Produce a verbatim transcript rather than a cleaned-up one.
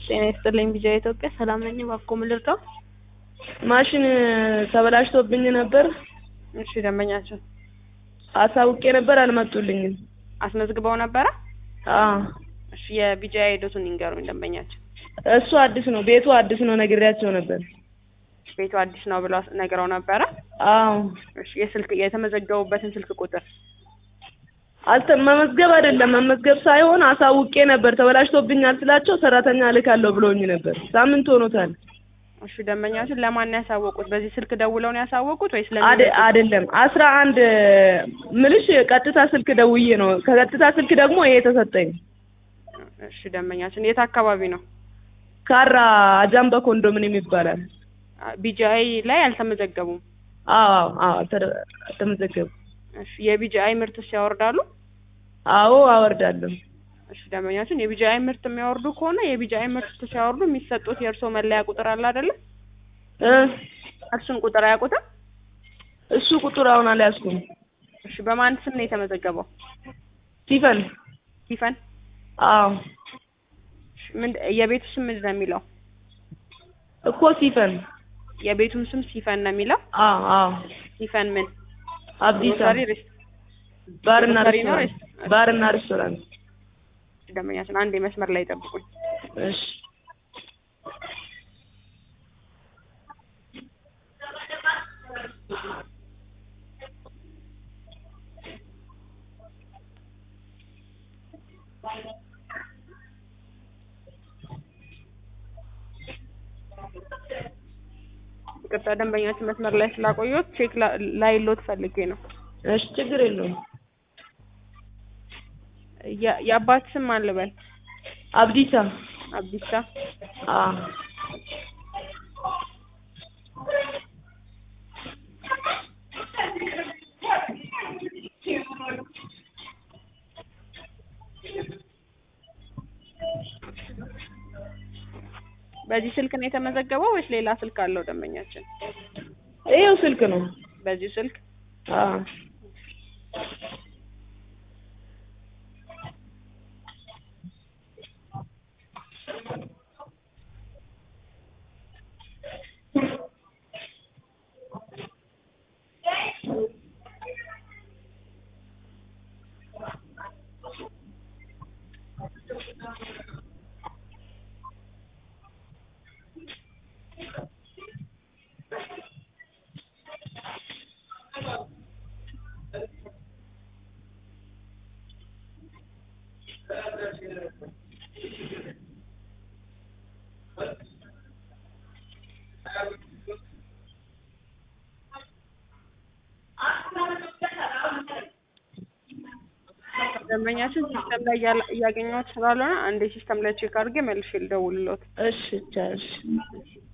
ጤና ይስጥልኝ ቢጂአይ ኢትዮጵያ ሰላም ነኝ እባክዎ ምን ልርዳዎ? ማሽን ተበላሽቶብኝ ነበር። እሺ ደንበኛችን አሳውቄ ነበር አልመጡልኝም። አስመዝግበው ነበረ? አዎ። እሺ የቢጂአይ ዶቱን ይንገሩኝ ደንበኛችን። እሱ አዲስ ነው ቤቱ አዲስ ነው ነግሬያቸው ነበር። ቤቱ አዲስ ነው ብለው ነግረው ነበረ? አዎ። እሺ የስልክ የተመዘገቡበትን ስልክ ቁጥር አልተ መመዝገብ አይደለም መመዝገብ ሳይሆን አሳውቄ ነበር ተበላሽቶብኛል ስላቸው ሰራተኛ እልካለሁ ብለውኝ ነበር። ሳምንት ሆኖታል። እሺ ደንበኛችን ለማን ያሳወቁት? በዚህ ስልክ ደውለው ነው ያሳወቁት ወይስ አደ አይደለም አስራ አንድ ምልሽ ቀጥታ ስልክ ደውዬ ነው ከቀጥታ ስልክ ደግሞ ይሄ ተሰጠኝ። እሺ ደንበኛችን የት አካባቢ ነው? ካራ አጃምባ ኮንዶሚኒየም ይባላል። ቢጂአይ ላይ አልተመዘገቡም? አዎ አዎ አልተመዘገቡም። እሺ የቢጂአይ ምርትስ ያወርዳሉ? አዎ አወርዳለሁ። እሺ ደንበኛችን የቢጂአይ ምርት የሚያወርዱ ከሆነ የቢጂአይ ምርት ሲያወርዱ የሚሰጡት የእርሶ መለያ ቁጥር አለ አይደለ? እ እሱን ቁጥር አያውቁትም? እሱ ቁጥር አሁን አልያዝኩም። እሺ በማን ስም ነው የተመዘገበው? ሲፈን ሲፈን? አዎ። ምን የቤቱ ስም ምንድን ነው የሚለው? እኮ ሲፈን የቤቱም ስም ሲፈን ነው የሚለው? አዎ አዎ። ሲፈን ምን? አብዲሳ ባርና ሬስቶራንት ባርና ሬስቶራንት። ደንበኛችን አንድ መስመር ላይ ጠብቁኝ። እሺ ይቅርታ ደንበኛችን መስመር ላይ ስላቆየሁት ቼክ ላይ ሎት ፈልጌ ነው። እሺ ችግር የለውም። የአባት ስም ማን ልበል? አብዲሳ አብዲሳ። አዎ። በዚህ ስልክ ነው የተመዘገበው ወይስ ሌላ ስልክ አለው ደንበኛችን? ይሄው ስልክ ነው። በዚህ ስልክ? አዎ። ደንበኛችን ሲስተም ላይ እያገኘሁት ስላልሆነ አንዴ ሲስተም ላይ ቼክ አድርጌ መልሼ ልደውልልዎት። እሺ ቻው። እሺ